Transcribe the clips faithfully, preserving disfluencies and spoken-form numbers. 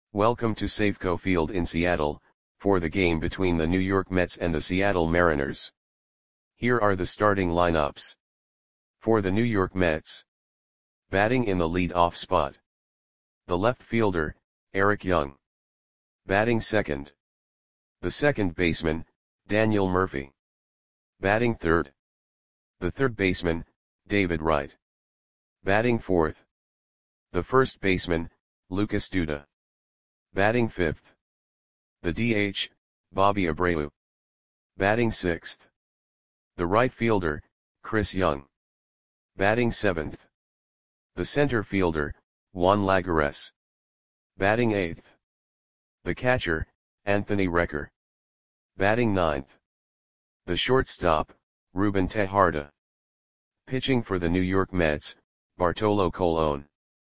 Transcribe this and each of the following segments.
Welcome to Safeco Field in Seattle, for the game between the New York Mets and the Seattle Mariners. Here are the starting lineups. For the New York Mets. Batting in the lead-off spot. The left fielder, Eric Young. Batting second. The second baseman, Daniel Murphy. Batting third. The third baseman, David Wright. Batting fourth. The first baseman, Lucas Duda. Batting fifth. The D H, Bobby Abreu. Batting sixth. The right fielder, Chris Young. Batting seventh. The center fielder, Juan Lagares. Batting eighth. The catcher, Anthony Recker. Batting ninth. The shortstop, Ruben Tejada. Pitching for the New York Mets, Bartolo Colon.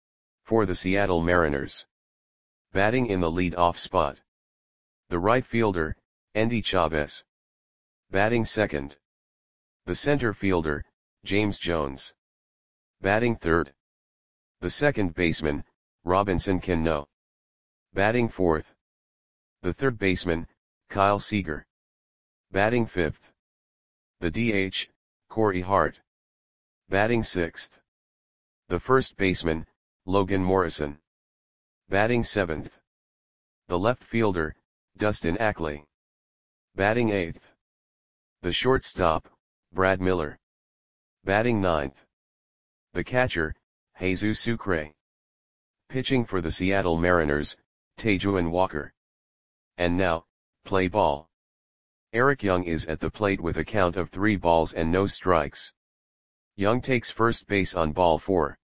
For the Seattle Mariners. Batting in the lead-off spot. The right fielder, Endy Chavez. Batting second. The center fielder, James Jones. Batting third. The second baseman, Robinson Cano. Batting fourth. The third baseman, Kyle Seager. Batting fifth. The D H, Corey Hart. Batting sixth. The first baseman, Logan Morrison. Batting seventh. The left fielder, Dustin Ackley. Batting eighth. The shortstop, Brad Miller. Batting ninth. The catcher, Jesus Sucre. Pitching for the Seattle Mariners, Taijuan Walker. And now, play ball. Eric Young is at the plate with a count of three balls and no strikes. Young takes first base on ball four.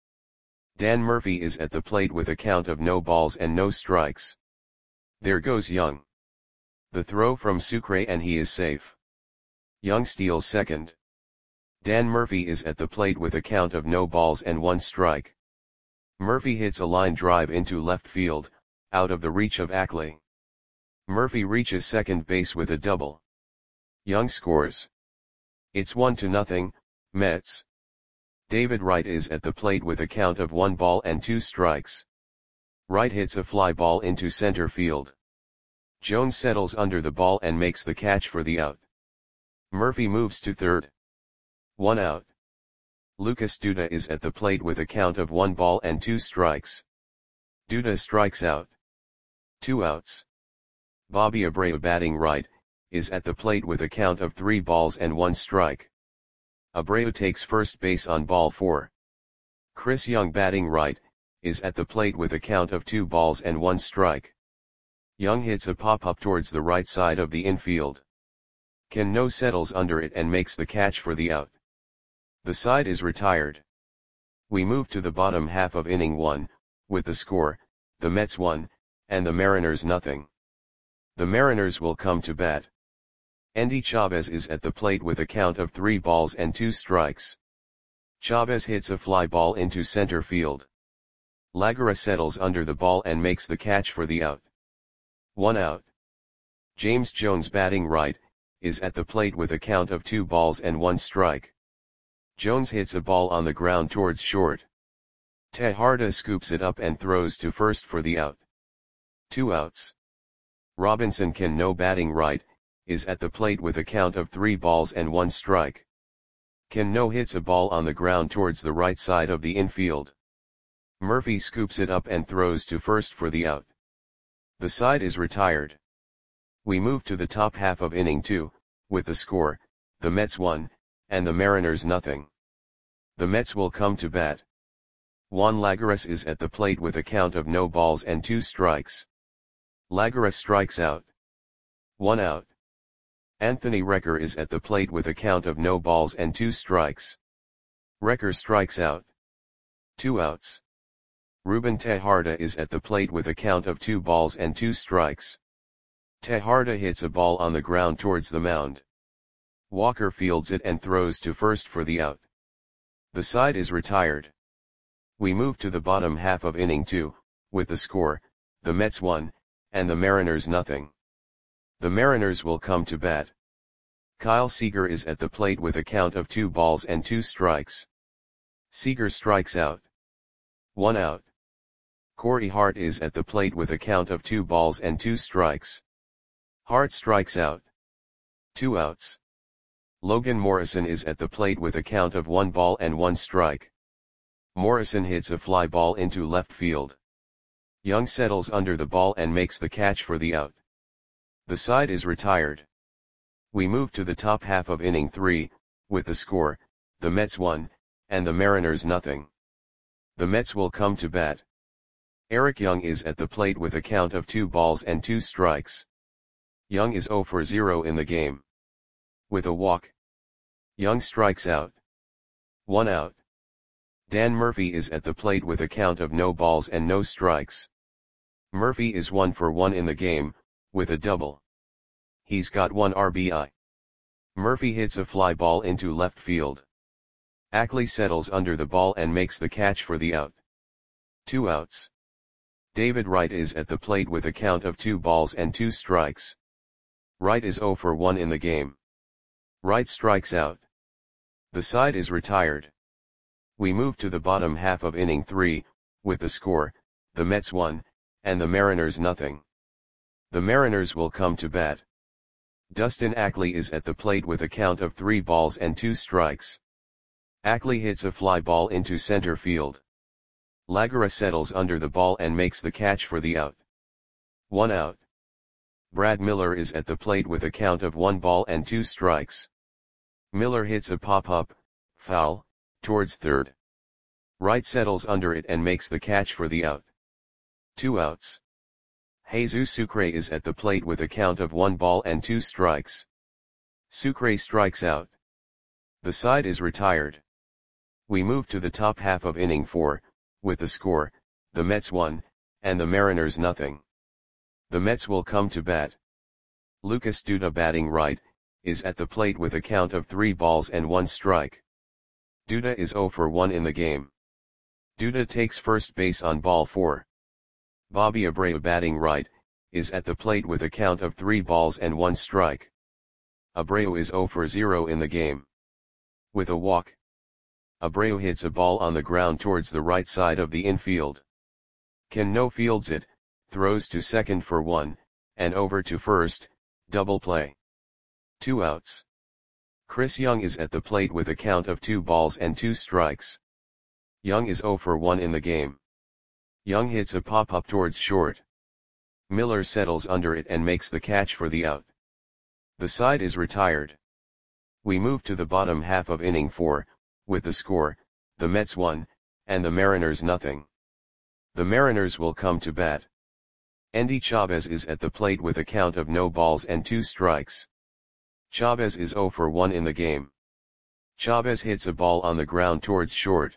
Dan Murphy is at the plate with a count of no balls and no strikes. There goes Young. The throw from Sucre and he is safe. Young steals second. Dan Murphy is at the plate with a count of no balls and one strike. Murphy hits a line drive into left field, out of the reach of Ackley. Murphy reaches second base with a double. Young scores. It's one to nothing, Mets. David Wright is at the plate with a count of one ball and two strikes. Wright hits a fly ball into center field. Jones settles under the ball and makes the catch for the out. Murphy moves to third. One out. Lucas Duda is at the plate with a count of one ball and two strikes. Duda strikes out. Two outs. Bobby Abreu, batting right, is at the plate with a count of three balls and one strike. Abreu takes first base on ball four. Chris Young, batting right, is at the plate with a count of two balls and one strike. Young hits a pop-up towards the right side of the infield. Cano settles under it and makes the catch for the out. The side is retired. We move to the bottom half of inning one, with the score, the Mets one, and the Mariners nothing. The Mariners will come to bat. Endy Chavez is at the plate with a count of three balls and two strikes. Chavez hits a fly ball into center field. Lagares settles under the ball and makes the catch for the out. One out. James Jones, batting right, is at the plate with a count of two balls and one strike. Jones hits a ball on the ground towards short. Tejada scoops it up and throws to first for the out. Two outs. Robinson Cano, batting right, is at the plate with a count of three balls and one strike. Cano hits a ball on the ground towards the right side of the infield. Murphy scoops it up and throws to first for the out. The side is retired. We move to the top half of inning two, with the score, the Mets one, and the Mariners nothing. The Mets will come to bat. Juan Lagares is at the plate with a count of no balls and two strikes. Lagares strikes out. One out. Anthony Recker is at the plate with a count of no balls and two strikes. Recker strikes out. Two outs. Ruben Tejada is at the plate with a count of two balls and two strikes. Tejada hits a ball on the ground towards the mound. Walker fields it and throws to first for the out. The side is retired. We move to the bottom half of inning two, with the score, the Mets one, and the Mariners nothing. The Mariners will come to bat. Kyle Seager is at the plate with a count of two balls and two strikes. Seager strikes out. One out. Corey Hart is at the plate with a count of two balls and two strikes. Hart strikes out. Two outs. Logan Morrison is at the plate with a count of one ball and one strike. Morrison hits a fly ball into left field. Young settles under the ball and makes the catch for the out. The side is retired. We move to the top half of inning three, with the score, the Mets one, and the Mariners nothing. The Mets will come to bat. Eric Young is at the plate with a count of two balls and two strikes. Young is zero for zero in the game. With a walk, Young strikes out. One out. Dan Murphy is at the plate with a count of no balls and no strikes. Murphy is one for one in the game, with a double. He's got one R B I. Murphy hits a fly ball into left field. Ackley settles under the ball and makes the catch for the out. Two outs. David Wright is at the plate with a count of two balls and two strikes. Wright is zero for one in the game. Wright strikes out. The side is retired. We move to the bottom half of inning three, with the score, the Mets one, and the Mariners nothing. The Mariners will come to bat. Dustin Ackley is at the plate with a count of three balls and two strikes. Ackley hits a fly ball into center field. Lagara settles under the ball and makes the catch for the out. One out. Brad Miller is at the plate with a count of one ball and two strikes. Miller hits a pop-up, foul, towards third. Wright settles under it and makes the catch for the out. Two outs. Jesus Sucre is at the plate with a count of one ball and two strikes. Sucre strikes out. The side is retired. We move to the top half of inning four, with the score, the Mets one, and the Mariners nothing. The Mets will come to bat. Lucas Duda, batting right, is at the plate with a count of three balls and one strike. Duda is zero for one in the game. Duda takes first base on ball four. Bobby Abreu, batting right, is at the plate with a count of three balls and one strike. Abreu is zero for zero in the game. With a walk, Abreu hits a ball on the ground towards the right side of the infield. Cano fields it, throws to second for one, and over to first, double play. Two outs. Chris Young is at the plate with a count of two balls and two strikes. Young is zero for one in the game. Young hits a pop-up towards short. Miller settles under it and makes the catch for the out. The side is retired. We move to the bottom half of inning four, with the score, the Mets one, and the Mariners nothing. The Mariners will come to bat. Endy Chavez is at the plate with a count of no balls and two strikes. Chavez is zero for one in the game. Chavez hits a ball on the ground towards short.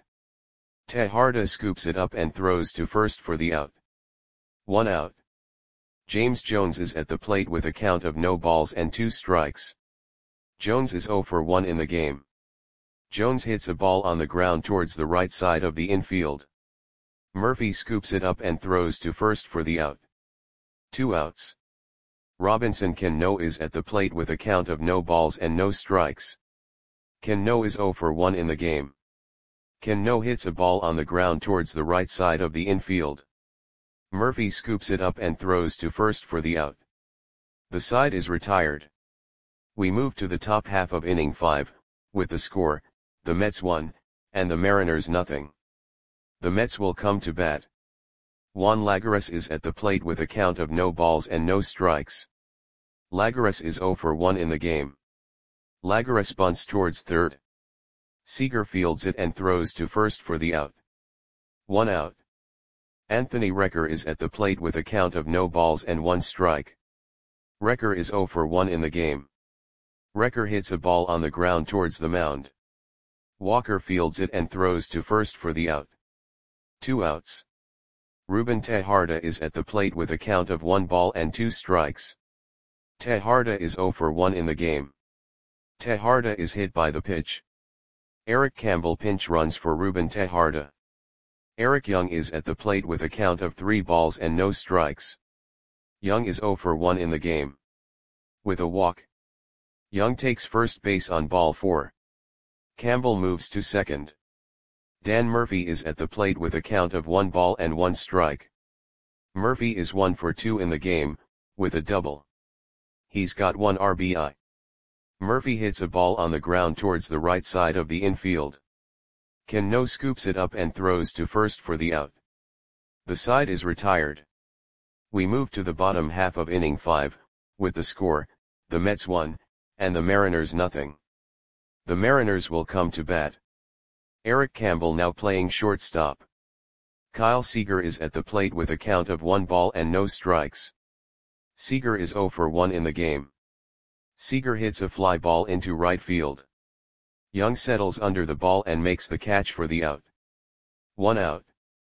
Tejada scoops it up and throws to first for the out. One out. James Jones is at the plate with a count of no balls and two strikes. Jones is zero for one in the game. Jones hits a ball on the ground towards the right side of the infield. Murphy scoops it up and throws to first for the out. Two outs. Robinson Cano is at the plate with a count of no balls and no strikes. Cano is zero for one in the game. Cano hits a ball on the ground towards the right side of the infield. Murphy scoops it up and throws to first for the out. The side is retired. We move to the top half of inning five, with the score, the Mets one, and the Mariners nothing. The Mets will come to bat. Juan Lagares is at the plate with a count of no balls and no strikes. Lagares is zero for one in the game. Lagares bunts towards third. Seager fields it and throws to first for the out. One out. Anthony Recker is at the plate with a count of no balls and one strike. Recker is zero for one in the game. Recker hits a ball on the ground towards the mound. Walker fields it and throws to first for the out. Two outs. Ruben Tejada is at the plate with a count of one ball and two strikes. Tejada is zero for one in the game. Tejada is hit by the pitch. Eric Campbell pinch runs for Ruben Tejada. Eric Young is at the plate with a count of three balls and no strikes. Young is zero for one in the game. With a walk, Young takes first base on ball four. Campbell moves to second. Dan Murphy is at the plate with a count of one ball and one strike. Murphy is one for two in the game, with a double. He's got one R B I. Murphy hits a ball on the ground towards the right side of the infield. Cano scoops it up and throws to first for the out. The side is retired. We move to the bottom half of inning five, with the score, the Mets one, and the Mariners nothing. The Mariners will come to bat. Eric Campbell now playing shortstop. Kyle Seager is at the plate with a count of one ball and no strikes. Seager is zero for one in the game. Seager hits a fly ball into right field. Young settles under the ball and makes the catch for the out. One out.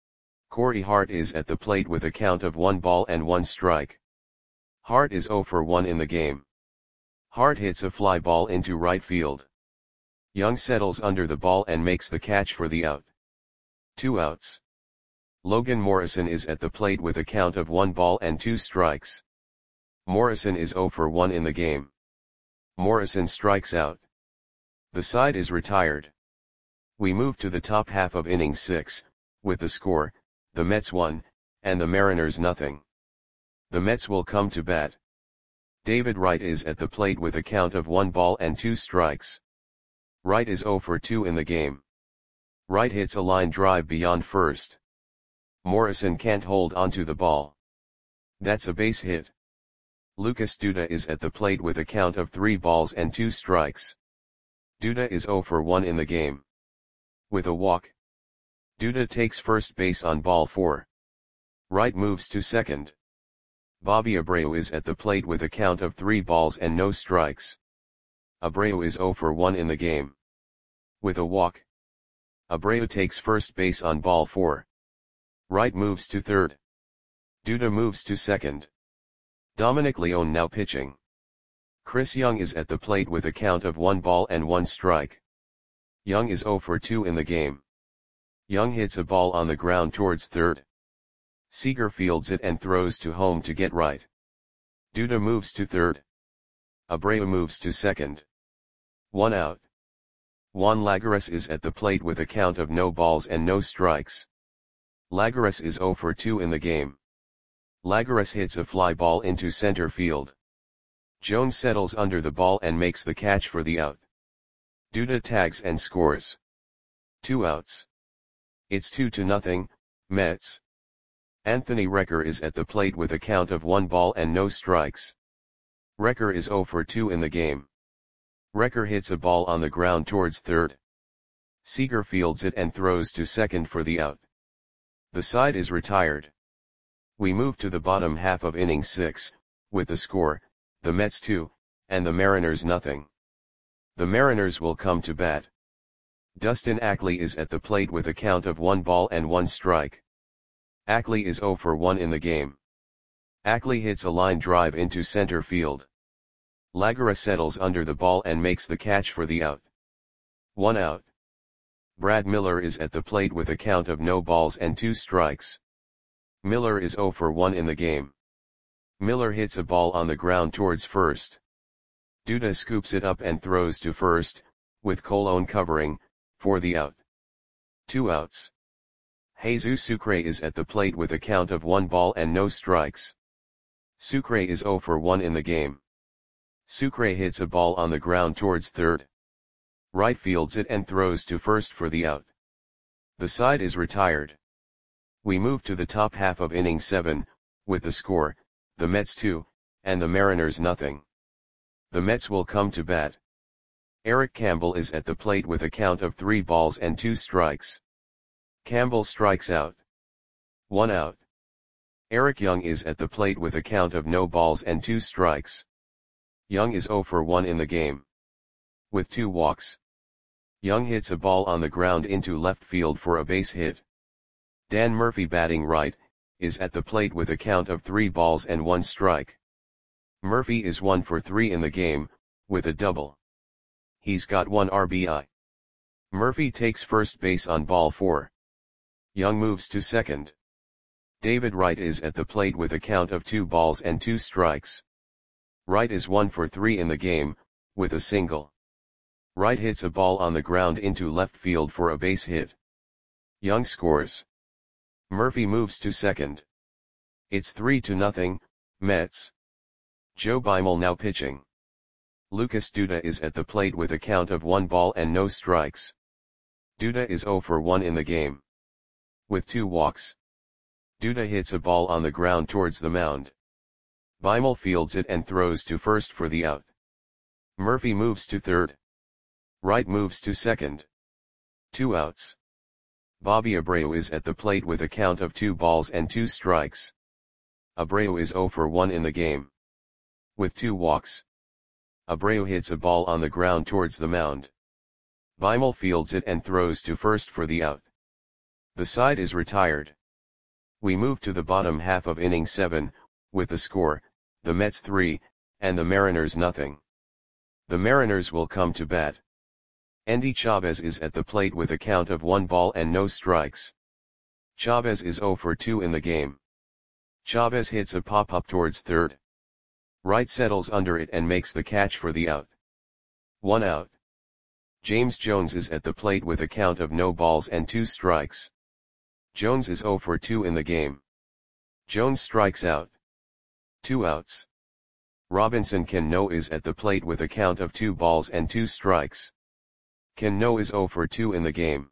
Corey Hart is at the plate with a count of one ball and one strike. Hart is zero for one in the game. Hart hits a fly ball into right field. Young settles under the ball and makes the catch for the out. Two outs. Logan Morrison is at the plate with a count of one ball and two strikes. Morrison is zero for one in the game. Morrison strikes out. The side is retired. We move to the top half of inning six, with the score, the Mets one, and the Mariners nothing. The Mets will come to bat. David Wright is at the plate with a count of one ball and two strikes. Wright is zero for two in the game. Wright hits a line drive beyond first. Morrison can't hold onto the ball. That's a base hit. Lucas Duda is at the plate with a count of three balls and two strikes. Duda is zero for one in the game. With a walk. Duda takes first base on ball four. Wright moves to second. Bobby Abreu is at the plate with a count of three balls and no strikes. Abreu is zero for one in the game. With a walk. Abreu takes first base on ball four. Wright moves to third. Duda moves to second. Dominic Leone now pitching. Chris Young is at the plate with a count of one ball and one strike. Young is zero for two in the game. Young hits a ball on the ground towards third. Seager fields it and throws to home to get right. Duda moves to third. Abreu moves to second. One out. Juan Lagares is at the plate with a count of no balls and no strikes. Lagares is zero for two in the game. Lagares hits a fly ball into center field. Jones settles under the ball and makes the catch for the out. Duda tags and scores. Two outs. It's two to nothing, Mets. Anthony Recker is at the plate with a count of one ball and no strikes. Recker is zero for two in the game. Recker hits a ball on the ground towards third. Seager fields it and throws to second for the out. The side is retired. We move to the bottom half of inning six, with the score, the Mets two, and the Mariners nothing. The Mariners will come to bat. Dustin Ackley is at the plate with a count of one ball and one strike. Ackley is zero for one in the game. Ackley hits a line drive into center field. Lagares settles under the ball and makes the catch for the out. One out. Brad Miller is at the plate with a count of no balls and two strikes. Miller is zero for one in the game. Miller hits a ball on the ground towards first. Duda scoops it up and throws to first, with Colon covering, for the out. Two outs. Jesus Sucre is at the plate with a count of one ball and no strikes. Sucre is zero for one in the game. Sucre hits a ball on the ground towards third. Right fields it and throws to first for the out. The side is retired. We move to the top half of inning seven, with the score, the Mets two, and the Mariners nothing. The Mets will come to bat. Eric Campbell is at the plate with a count of three balls and two strikes. Campbell strikes out. One out. Eric Young is at the plate with a count of no balls and two strikes. Young is zero for one in the game. With two walks. Young hits a ball on the ground into left field for a base hit. Dan Murphy batting right, is at the plate with a count of three balls and one strike. Murphy is one for three in the game, with a double. He's got one R B I. Murphy takes first base on ball four. Young moves to second. David Wright is at the plate with a count of two balls and two strikes. Wright is one for three in the game, with a single. Wright hits a ball on the ground into left field for a base hit. Young scores. Murphy moves to second. It's three to nothing, Mets. Joe Beimel now pitching. Lucas Duda is at the plate with a count of one ball and no strikes. Duda is zero for one in the game. With two walks. Duda hits a ball on the ground towards the mound. Beimel fields it and throws to first for the out. Murphy moves to third. Wright moves to second. Two outs. Bobby Abreu is at the plate with a count of two balls and two strikes. Abreu is zero for one in the game. With two walks. Abreu hits a ball on the ground towards the mound. Beimel fields it and throws to first for the out. The side is retired. We move to the bottom half of inning seven, with the score, the Mets three, and the Mariners nothing. The Mariners will come to bat. Endy Chavez is at the plate with a count of one ball and no strikes. Chavez is zero for two in the game. Chavez hits a pop-up towards third. Wright settles under it and makes the catch for the out. One out. James Jones is at the plate with a count of no balls and two strikes. Jones is zero for two in the game. Jones strikes out. Two outs. Robinson Cano is at the plate with a count of two balls and two strikes. Cano is zero for two in the game.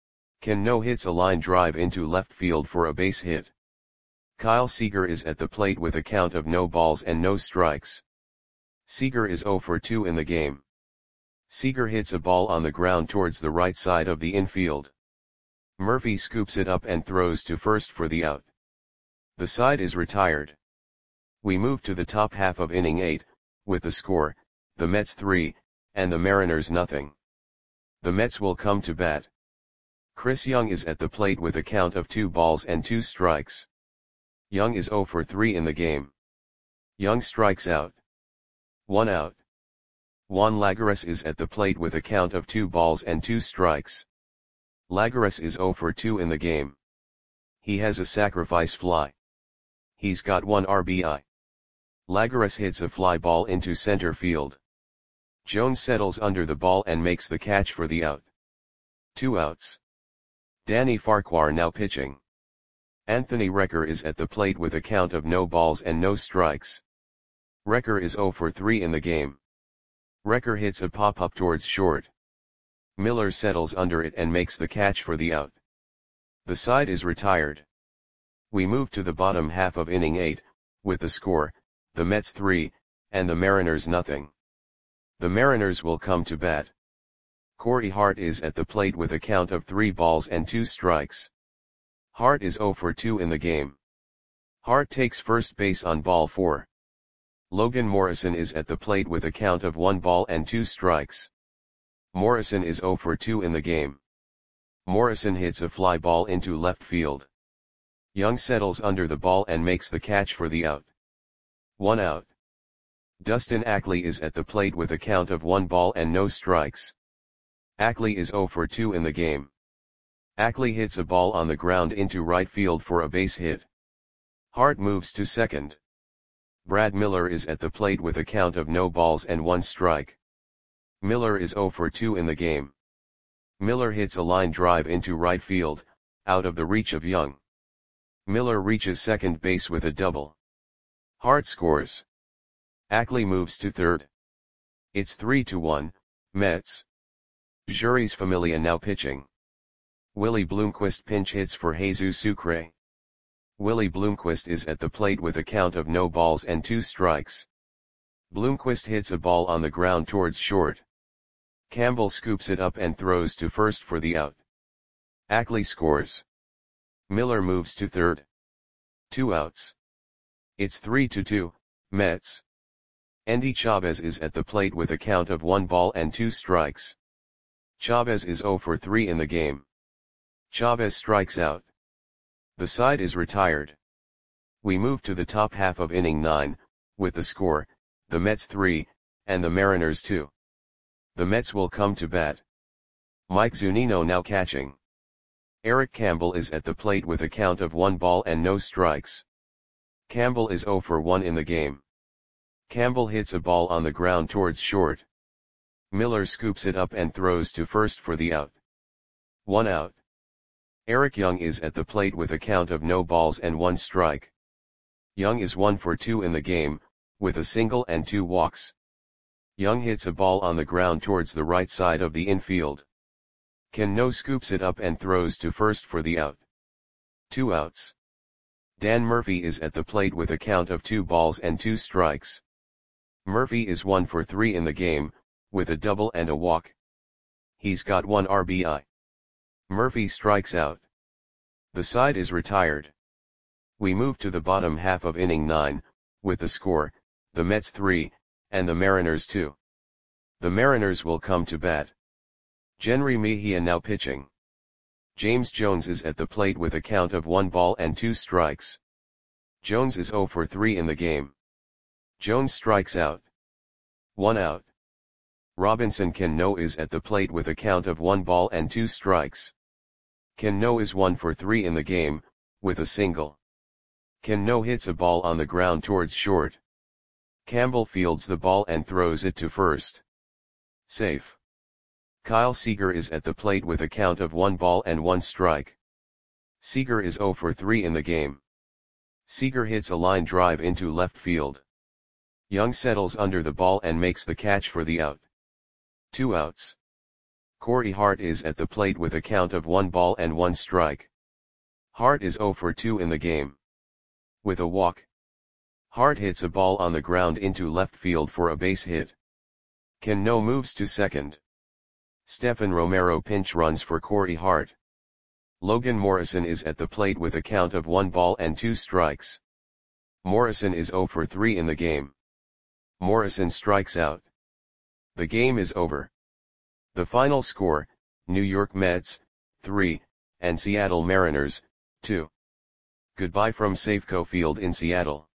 Cano hits a line drive into left field for a base hit. Kyle Seager is at the plate with a count of no balls and no strikes. Seager is zero for two in the game. Seager hits a ball on the ground towards the right side of the infield. Murphy scoops it up and throws to first for the out. The side is retired. We move to the top half of inning eight, with the score, the Mets three, and the Mariners nothing. The Mets will come to bat. Chris Young is at the plate with a count of two balls and two strikes. Young is zero for three in the game. Young strikes out. One out. Juan Lagares is at the plate with a count of two balls and two strikes. Lagares is zero for two in the game. He has a sacrifice fly. He's got one R B I. Lagares hits a fly ball into center field. Jones settles under the ball and makes the catch for the out. Two outs. Danny Farquhar now pitching. Anthony Recker is at the plate with a count of no balls and no strikes. Recker is zero for three in the game. Recker hits a pop-up towards short. Miller settles under it and makes the catch for the out. The side is retired. We move to the bottom half of inning eight, with the score, the Mets three, and the Mariners nothing. The Mariners will come to bat. Corey Hart is at the plate with a count of three balls and two strikes. Hart is zero for two in the game. Hart takes first base on ball four. Logan Morrison is at the plate with a count of one ball and two strikes. Morrison is zero for two in the game. Morrison hits a fly ball into left field. Young settles under the ball and makes the catch for the out. One out. Dustin Ackley is at the plate with a count of one ball and no strikes. Ackley is zero for two in the game. Ackley hits a ball on the ground into right field for a base hit. Hart moves to second. Brad Miller is at the plate with a count of no balls and one strike. Miller is zero for two in the game. Miller hits a line drive into right field, out of the reach of Young. Miller reaches second base with a double. Hart scores. Ackley moves to third. It's three to one, Mets. Jeurys Familia now pitching. Willie Bloomquist pinch hits for Jesus Sucre. Willie Bloomquist is at the plate with a count of no balls and two strikes. Bloomquist hits a ball on the ground towards short. Campbell scoops it up and throws to first for the out. Ackley scores. Miller moves to third. Two outs. It's three to two, Mets. Endy Chavez is at the plate with a count of one ball and two strikes. Chavez is zero for three in the game. Chavez strikes out. The side is retired. We move to the top half of inning nine, with the score, the Mets three, and the Mariners two. The Mets will come to bat. Mike Zunino now catching. Eric Campbell is at the plate with a count of one ball and no strikes. Campbell is zero for one in the game. Campbell hits a ball on the ground towards short. Miller scoops it up and throws to first for the out. One out. Eric Young is at the plate with a count of no balls and one strike. Young is one for two in the game, with a single and two walks. Young hits a ball on the ground towards the right side of the infield. Cano scoops it up and throws to first for the out. Two outs. Dan Murphy is at the plate with a count of two balls and two strikes. Murphy is one for three in the game, with a double and a walk. He's got one R B I. Murphy strikes out. The side is retired. We move to the bottom half of inning nine, with the score, the Mets three, and the Mariners two. The Mariners will come to bat. Jenrry Mejia now pitching. James Jones is at the plate with a count of one ball and two strikes. Jones is zero for three in the game. Jones strikes out. One out. Robinson Cano is at the plate with a count of one ball and two strikes. Cano is one for three in the game, with a single. Cano hits a ball on the ground towards short. Campbell fields the ball and throws it to first. Safe. Kyle Seager is at the plate with a count of one ball and one strike. Seager is zero for three in the game. Seager hits a line drive into left field. Young settles under the ball and makes the catch for the out. Two outs. Corey Hart is at the plate with a count of one ball and one strike. Hart is zero for two in the game. With a walk. Hart hits a ball on the ground into left field for a base hit. Cano moves to second. Stephen Romero pinch runs for Corey Hart. Logan Morrison is at the plate with a count of one ball and two strikes. Morrison is zero for three in the game. Morrison strikes out. The game is over. The final score, New York Mets, three, and Seattle Mariners, two. Goodbye from Safeco Field in Seattle.